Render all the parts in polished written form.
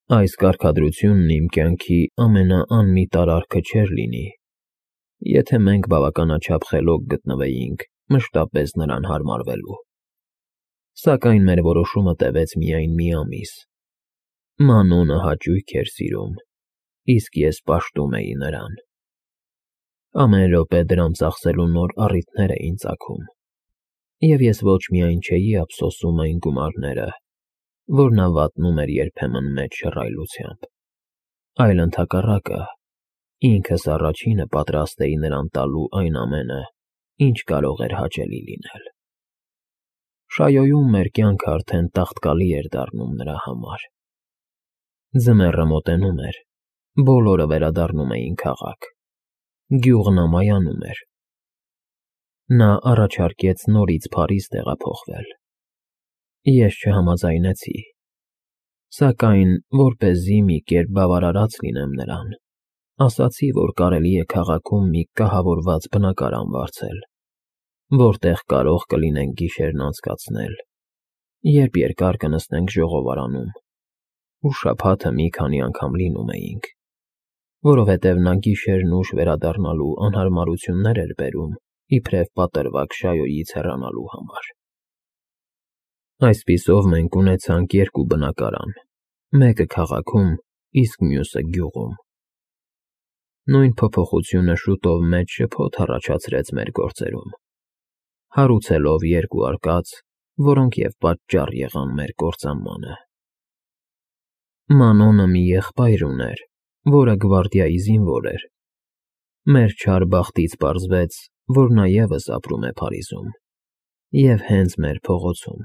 Այս կարգադրությունն իմ կյանքի ամենաանմիտ արարքը չէր լինի, եթե մենք բավականաչափ խելոք գտնվեինք մշտապես նրան հարմարվելու։ Սակայն մեր որոշումը տևեց միայն մի ամիս։ Մանոնը հաճույք էր սիրում, իսկ ես պաշտում էի նրան։ Ամեն րոպե դրամ ծախսելու նոր առիթներ էին ծագում, և ես ոչ միայն չէի ափսոսում այն գումարները, որ նա վատնում էր երբեմն մեծ շռայլությամբ, այլ ընդհակառակը, ինքս առաջինը պատրաստ էի նրան տալու այն ամենը, ինչ կարող էր հաճելի լինել։ Շայոյում մեր կյանքը արդեն տաղտկալի էր դառնում նրա համար։ Ձմեռը մոտենում էր, բոլորը վերադառնում էին քաղաք, գյուղն ամայանում էր։ Նա առաջարկեց նորից Փարիզ տեղափոխվել։ Ես չհամաձայնեցի, սակայն, որպեսզի մի կերպ բավարարած լինեմ նրան, ասացի, որ կարելի է քաղաքում մի կահավորված բնակարան վարձել, որտեղ կարող կլինենք գիշերն անցկացնել, երբ երկար կնստենք ժողովարանում, ու շաբաթը մի քանի անգամ լինում էինք, որովհետև նա գիշերն ուշ վերադառնալու անհարմարություններ էր բերում իբրև պատրվակ Շայոյից հեռանալու համար։ Այսպիսով մենք ունեցանք երկու բնակարան, մեկը քաղաքում, իսկ մյուսը գյուղում։ Նույն փոփոխությունը շուտով մեծ շփոթ առաջացրեց մեր գործերում, հարուցելով երկու արկած, որոնք և պատճառ եղան մեր կործանմանը։ Մանոնը մի եղբայր ուներ, որը գվարդիայի զինվոր էր։ Մեր չար բախտից պարզվեց, որ նա ևս ապրում է Փարիզում և հենց մեր փողոցում։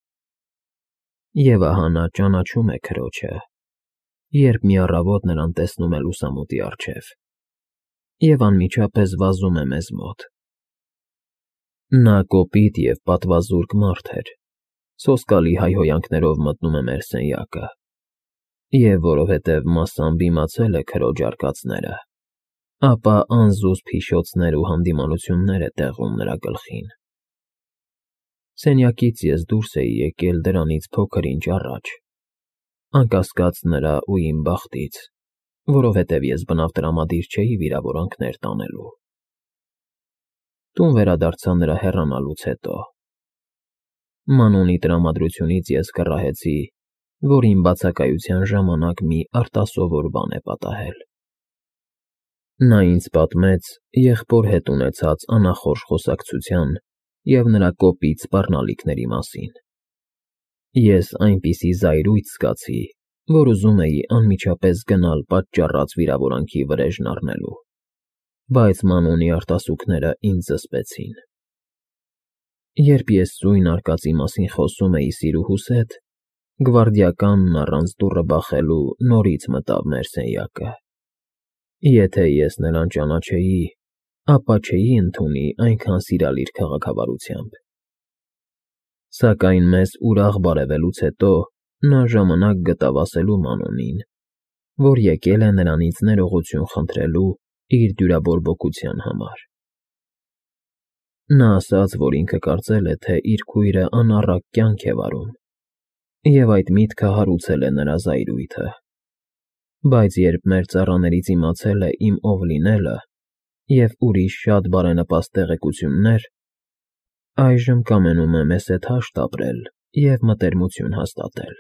Եվ ահա նա ճանաչում է քրոջը, երբ մի առավոտ նրան տեսնում է լուսամուտի առջև, և անմիջապես վազում է մեզ մոտ։ Նա կոպիտ և պատվազուրկ մարդ էր, սոսկալի հայհոյանքներով մտնում է մեր սենյակը, և որովհետև մասամբ իմացել է քրոջ արկածները, ապա անզուսպ հիշոցներ ու հանդիմանություններ է տեղում նրա գլխին։ Սենյակից ես դուրս էի եկել դրանից փոքր-ինչ առաջ, անկասկած նրա ու իմ բախտից, որովհետև ես բնավ տրամադիր չէի վիրավորանքներ տանելու։ Տուն վերադարձա նրա հեռանալուց հետո։ Մանոնի տրամադրությունից ես կռահեցի, որ իմ բացակայության ժամանակ մի արտասովոր բան է պատահել։ Նա ինձ պատմեց եղբոր հետ ունեցած անախորժ խոսակցության և նրա կոպիտ սպառնալիքների մասին։ Ես այնպիսի զայրույթ զգացի, որ ուզում էի անմիջապես գնալ պատճառած վիրավորանքի վրեժն առնելու, բայց Մանոնի արտասուքները ինձ զսպեցին։ Երբ ես սույն արկածի մասին խոսում էի սիրուհուս հետ, գվարդիականն առանց դուռը բախելու նորից մտավ մեր սենյակը։ Եթե ես նրան ճանաչեի, ապա չէի ընդունի այնքան սիրալիր քաղաքավարությամբ։ Սակայն մեզ ուրախ բարևելուց հետո նա ժամանակ գտավ ասելու Մանոնին, որ եկել է նրանից ներողություն խնդրելու իր դյուրաբորբոքության համար։ Նա ասաց, որ ինքը կարծել է, թե իր քույրը անառակ կյանք է վարում, և այդ միտքը հարուցել է նրա զայրույթը։ Բայց երբ մեր ծառաներից իմացել է իմ ով լինելը և ուրիշ շատ բարենպաստ տեղեկություններ, այժմ կամենում է մեզ հետ հաշտ ապրել և մտերմություն հաստատել։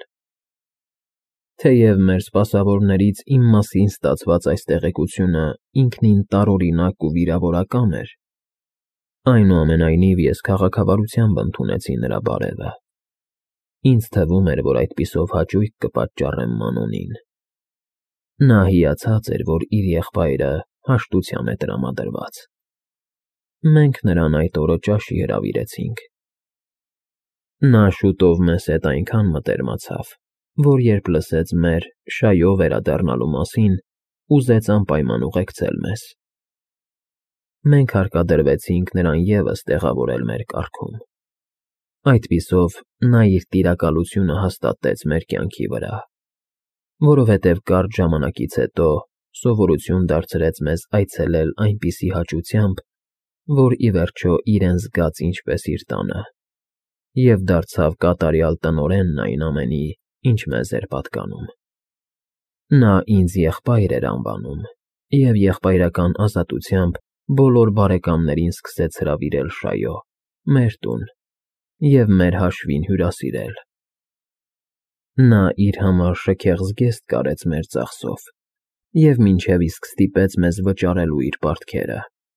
Թեև մեր սպասավորներից իմ մասին ստացված այս տեղեկությունը ինքնին տարօրինակ ու վիրավորական էր, այնուամենայնիվ ես քաղաքավարությամբ ընդունեցի նրա բարևը։ Ինձ թվում էր, որ այդպիսով հաճույք կպատճառեմ Մանոնին։ Նա հիացած էր, որ իր եղբայրը հաշտության է տրամադրված։ Մենք նրան այդ օրը ճաշի հրավիրեցինք։ Նա շուտով մեզ հետ այնքան մտերմացավ, որ երբ լսեց մեր Շայո վերադառնալու մասին, ուզեց անպայման ուղեկցել մեզ։ Մենք հարկադրվեցինք նրան ևս տեղավորել մեր կարգում։ Այդպիսով նա իր տիրակալությունը հաստատեց մեր կյանքի վրա, որովհետև կարճ ժամանակից հետո սովորություն դարձրեց մեզ այցելել այնպիսի հաճությամբ, որ ի վերջո իրեն զգաց ինչպես իր տանը, և դարձավ կատարյալ տնօրենն այն ամենի, ինչ մեզ էր պատկանում։ Նա ինձ եղբայր էր անվանում, և եղբայրական ազատությամբ բոլոր բարեկամներին սկսեց հրավիրել Շայո, մեր տուն, և մեր հաշվին հյուրասիրել։ Նա իր համար շքեղ զգեստ կարեց մեր ծախսով և մինչև իսկ ստիպեց մեզ վճարելու իր պարտքերը։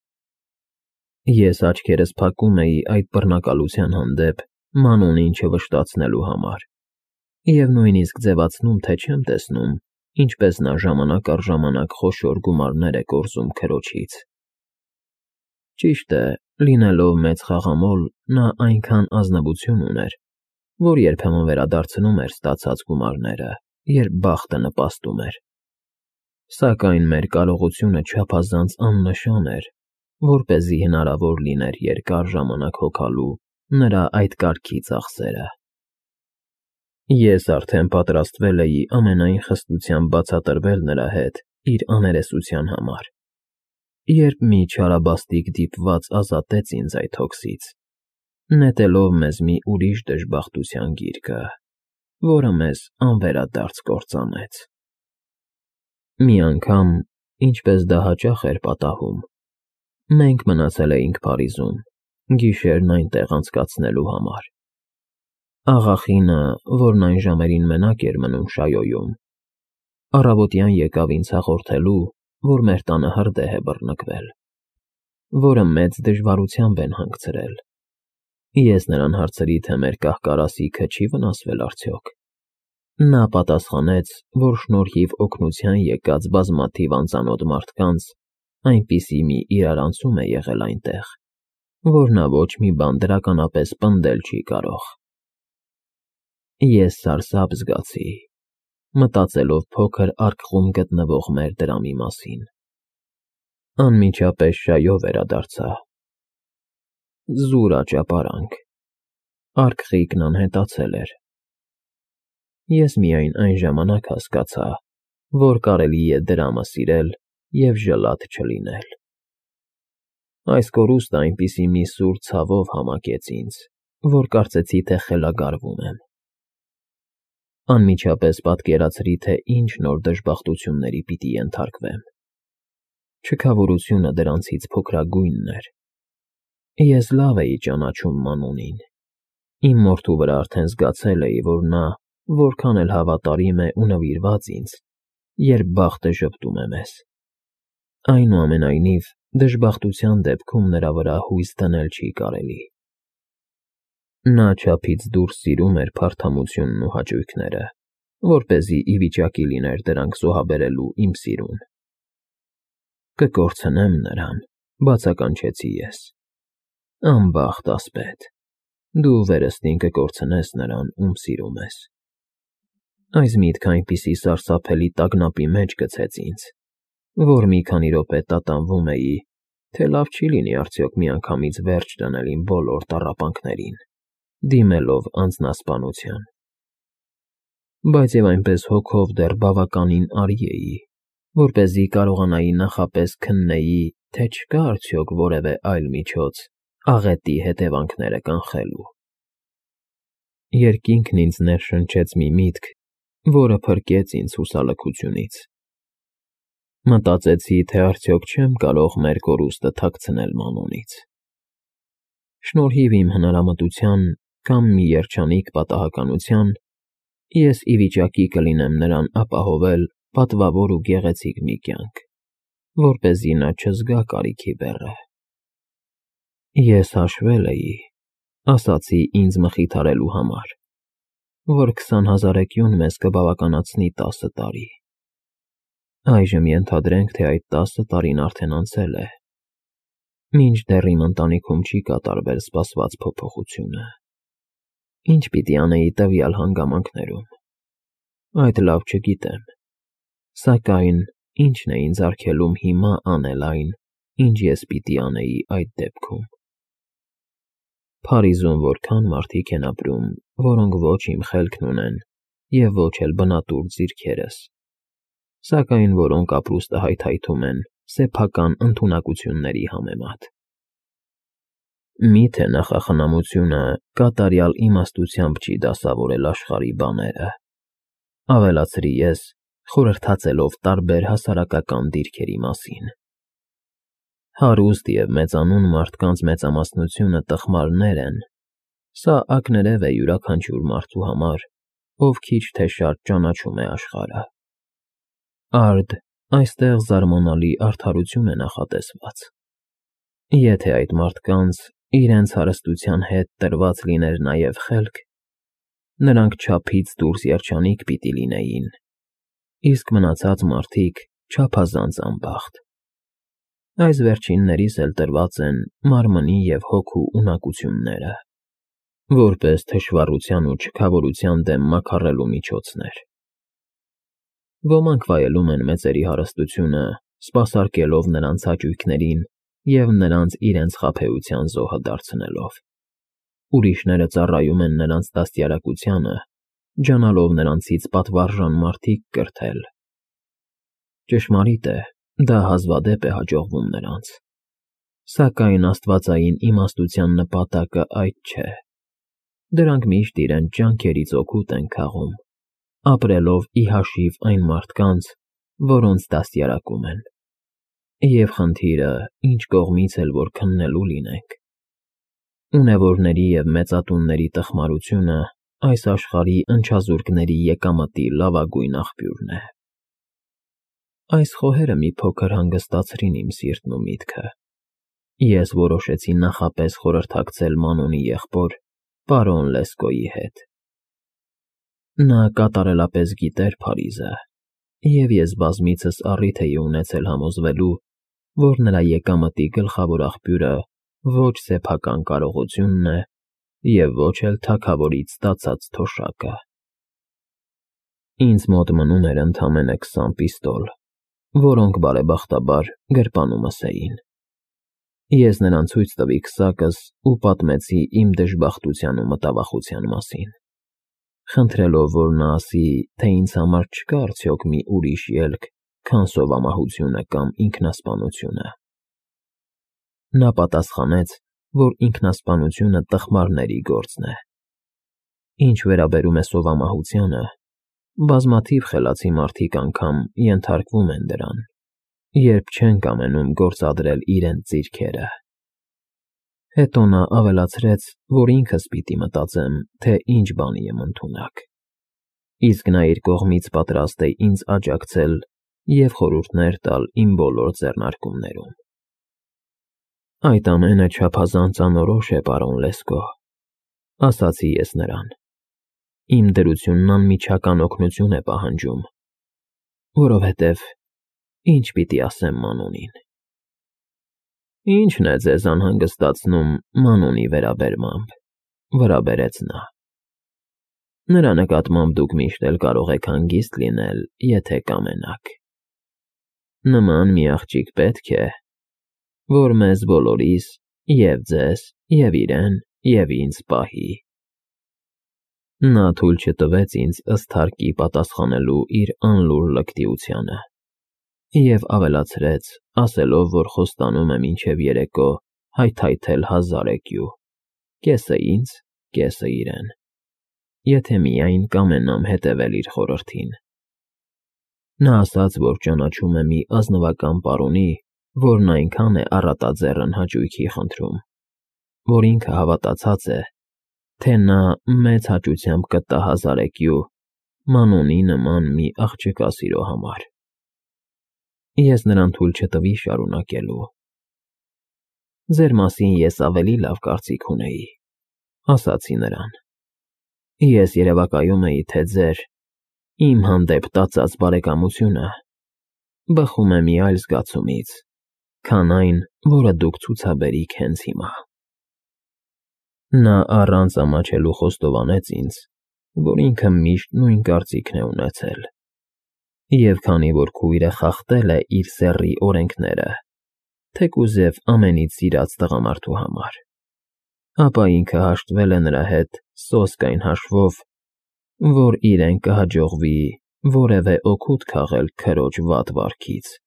Ես աչքերս փակում էի այդ բռնակալության հանդեպ Մանոնին չվշտացնելու համար և նույնիսկ ձևացնում, թե չեմ տեսնում, ինչպես նա ժամանակ առ ժամանակ խոշոր գումարներ է կորզում քրոջից։ Ճիշտ է, լինելով մեծ խաղամոլ, նա այնքան ազնվություն ուներ, որ երբեմն վերադարձնում էր ստացած գումարները, երբ բախտը նպաստում էր։ Սակայն մեր կարողությունը չափազանց աննշան էր, որպեսզի հնարավոր լիներ երկար ժամանակ հոգալու նրա այդ կարգի ծախսերը։ Ես արդեն պատրաստվել էի ամենայն խստությամբ բացատրվել նրա հետ իր աներեսության համար, երբ մի չարաբաստիկ դիպված ազատեց ինձ այդ հոգսից, նետելով մեզ մի ուրիշ դժբախտության գիրկը, որը մեզ անվերադարձ կործանեց։ Մի անգամ, ինչպես դա հաճախ էր պատահում, մենք մնացել էինք Փարիզում, գիշերն այնտեղ անցկացնելու համար։ Աղախինը, որն այն ժամերին մենակ էր մնում Շայոյում, առավոտյան եկավ ինձ հաղորդելու, որ մեր տանը հրդեհ է բռնկվել, որը մեծ դժվարությամբ են հանգցրել։ Ես նրան հարցրի, թե մեր կահ֊կարասիքը չի վնասվել արդյոք։ Նա պատասխանեց, որ շնորհիվ օգնության եկած բազմաթիվ անծանոթ մարդկանց այնպիսի մի իրարանցում է եղել այնտեղ, որ նա ոչ մի բան դրականապես պնդել չի կարող։ Ես սարսափ զգացի, մտածելով փոքր արկղում գտնվող մեր դրամի մասին։ Անմիջապես Շայո վերադարձա։ Զուր աճապարանք։ Արկղիկն անհետացել էր։ Ես միայն այն ժամանակ հասկացա, որ կարելի է դրամը սիրել և ժլատ չլինել։ Այս կորուստը այնպիսի մի սուր ցավով համակեց ինձ, որ կարծեցի, թե խելագարվում եմ։ Անմիջապես պատկերացրի, թե ինչ նոր դժբախտությունների պիտի ենթարկվեմ։ Չքավորությունը դրանցից փոքրագույնն էր։ Ես լավ էի ճանաչում Մանոնին։ Իմ մորթու վրա արդեն զգացել էի, որ նա որքան էլ հավատարիմ է ու նվիրված ինձ, երբ բախտը ժպտում է մեզ։ Այնուամենայնիվ, դժբախտության դեպքում նրա վրա հույս դնել չի կարելի։ Նա չափից դուրս սիրում էր փարթամությունն ու հաճույքները, որպեսզի ի վիճակի լիներ դրանք զոհաբերելու իմ սիրուն։ Կկորցնեմ նրան, բացականչեցի ես։ Անբախտ ասպետ, դու վերստին կկորցնես նրան, ում սիրում ես։ Այս միտքը այնպիսի սարսափելի տագնապի մեջ գցեց ինձ, որ մի քանի րոպե տատանվում էի, թե լավ չի լինի արդյոք միանգամից վերջ դնել իմ բոլոր տառապանքներին, դիմելով անձնասպանության։ Բայց և այնպես հոգով դեռ բավականին արի էի, որպեսզի կարողանայի նախապես քննեի, թե չկա արդյոք որևէ այլ միջոց աղետի հետևանքները կանխելու։ Երկինքն ինձ ներշնչեց մի միտք, որը փրկեց ինձ հուսալքությունից։ Մտածեցի, թե արդյոք չեմ կարող մեր կորուստը թաքցնել Մանոնից։ Շնորհիվ իմ հնարամտության կամ մի երջանիկ պատահականության, ես ի վիճակի կլինեմ նրան ապահովել պատվավոր ու գեղեցիկ մի կյանք, որպեսզի նա չզգա կարիքի բեռը։ Ես հաշվել էի, ասացի ինձ մխիթարելու համար, որ 20,000 էկյուն մեզ կբավականացնի 10 տարի։ Այժմ ենթադրենք, թե այդ 10 տարին արդեն անցել է, մինչդեռ իմ ընտանիքում չի կատարվել սպասված փոփոխությունը։ Ինչ պիտի անեի տվյալ հանգամանքներում։ Այդ լավ չգիտեմ, սակայն ինչն է ինձ արգելում հիմա անել այն, ինչ ես պիտի անեի այդ դեպքում։ Փարիզում որքան մարդիկ են ապրում, որոնք ոչ իմ խելքն ունեն և ոչ էլ բնատուր ձիրքերս, սակայն որոնք ապրուստը հայթայթում են սեփական ընդունակությունների համեմատ։ Միթե նախախնամությունը կատարյալ իմաստությամբ չի դասավորել աշխարհի բաները, ավելացրի ես, խորհրդածելով տարբեր հասարակական դիրքերի մասին։ Հարուստ և մեծանուն մարդկանց մեծամասնությունը տխմարներ են, սա ակներև է յուրաքանչյուր մարդու համար, ով քիչ թե շատ ճանաչում է աշխարհը։ Արդ այստեղ զարմանալի արդարություն է նախատեսված։ Եթե այդ մարդկանց իրենց հարստության հետ տրված լիներ նաև խելք, նրանք չափից դուրս երջանիկ պիտի լինեին, իսկ մնացած մարդիկ չափազանց անբախտ։ Այս վերջիններիս էլ տրված են մարմնի և հոգու ունակությունները, որպես թշվառության ու չքավորության դեմ մաքարելու միջոցներ։ Ոմանք վայելում են մեծերի հարստությունը, սպասարկելով նրանց հաճույքներին և նրանց իրենց խաբեության զոհը դարձնելով։ Ուրիշները ծառայում են նրանց դաստիարակությանը, ջանալով նրանցից պատվարժան մարդիկ կրթել։ Ճշմարիտ է, դա հազվադեպ է հաջողվում նրանց։ Սակայն աստվածային իմաստության նպատակը այդ չէ։ Դրանք միշտ իրենց ջանքերից օգուտ են քաղում, ապրելով ի հաշիվ այն մարդկանց, որոնց դաստիարակում են։ Եվ խնդիրը, ինչ կողմից էլ որ քննելու լինենք, ունևորների և մեծատունների տխմարությունը այս աշխարհի ընչազուրկների եկամտի լավագույն աղբյուրն է։ Այս խոհերը մի փոքր հանգստացրին իմ սիրտն ու միտքը։ Ես որոշեցի նախապես խորհրդակցել Մանոնի եղբոր պարոն Լեսկոյի հետ։ Նա կատարելապես գիտեր Փարիզը, և ես բազմիցս առիթ էի ունեցել համոզվելու, որ նրա եկամտի գլխավոր աղբյուրը ոչ սեփական կարողությունն է և ոչ էլ թագավորից ստացած թոշակը։ Ինձ մոտ մնում էր ընդամենը 20 պիստոլ, որոնք բարեբախտաբար գրպանումս էին։ Ես նրան ցույց տվի քսակս ու պատմեցի իմ դժբախտության ու մտավախության մասին, խնդրելով, որ նա ասի, թե ինձ համար չկա արդյոք մի ուրիշ ելք, քան սովամահությունը կամ ինքնասպանությունը։ Նա պատասխանեց, որ ինքնասպանությունը տխմարների գործն է։ Ինչ վերաբերում է սովամահությանը, բազմաթիվ խելացի մարդիկ անգամ ենթարկվում են դրան, երբ չեն կամենում գործադրել իրենց ձիրքերը։ Հետո նա ավելացրեց, որ ինքս պիտի մտածեմ, թե ինչ բանի եմ ընդունակ, իսկ նա իր կողմից պատրաստ է ինձ աջակցել և խորհուրդներ տալ իմ բոլոր ձեռնարկումներում։ Այդ ամենը չափազանց անորոշ է, պարոն Լեսկո, ասացի ես նրան։ Իմ դրությունն անմիջական օգնություն է պահանջում, որովհետև ինչ պիտի ասեմ Մանոնին։ Ի՞նչն է ձեզ անհանգստացնում Մանոնի վերաբերմամբ, վրա բերեց նա։ Նրա նկատմամբ դուք միշտ էլ կարող եք հանգիստ լինել, եթե կամենաք։ Նման մի աղջիկ պետք է, որ մեզ բոլորիս, և ձեզ, և իրեն, և ինձ պահի։ Նա թույլ չտվեց ինձ ըստ հարկի պատասխանելու իր անլուռ լկտիությանը և ավելացրեց, ասելով, որ խոստանում է մինչև երեկո հայթայթել 1000 էկյու, կեսը ինձ, կեսը իրեն, եթե միայն կամենամ հետևել իր խորհրդին։ Նա ասաց, որ ճանաչում է մի ազնվական պարոնի, որն այնքան է առատաձեռն հաճույքի խնդրում, որ ինքը հավատացած է, թե նա մեծ հաճությամբ կտա 1000 էկյու Մանոնի նման մի աղջկա սիրո համար։ Ես նրան թույլ չտվի շարունակելու։ Ձեր մասին ես ավելի լավ կարծիք ունեի, ասացի նրան։ Ես երևակայում էի, թե ձեր, իմ հանդեպ տածած բարեկամությունը բխում է մի այլ զգացումից, քան այն, որը դուք ցուցաբերիք հենց հիմա։ Նա առանց ամաչելու խոստովանեց ինձ, որ ինքը միշտ նույն կարծիքն է ունեցել, և քանի որ քույրը խախտել է իր սեռի օրենքները, թեկուզև ամենից սիրած տղամարդու համար, ապա ինքը հաշտվել է նրա հետ սոսկ այն հաշվով, որ իրեն կհաջողվի որևէ օգուտ քաղել քրոջ վատ վարքից։